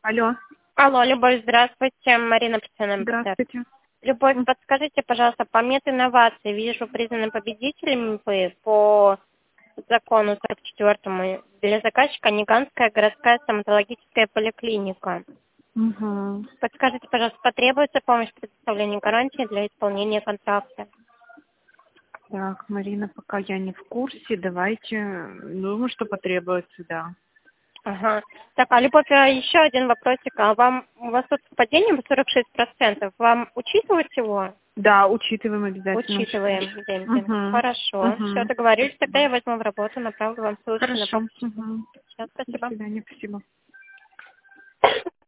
Алло, Алло, Любовь, здравствуйте. Марина, профессиональный БТР. здравствуйте. Любовь, подскажите, пожалуйста, по мединновации вижу признаны победителями вы по закону 44-му для заказчика Неганская городская стоматологическая поликлиника. Угу. Подскажите, пожалуйста, потребуется помощь в предоставлении гарантии для исполнения контракта? Так, Марина, пока я не в курсе, давайте, думаю, что потребуется, да. Ага. Так, а Любовь, еще один вопросик. А у вас тут совпадение 46%. Вам учитывать его? Да, учитываем обязательно. Учитываем деньги. Угу. Хорошо. Все, Угу. договорились. Тогда я возьму в работу, направлю вам ссылочку на Хорошо. почту. Угу. Все, До спасибо. свидания, спасибо.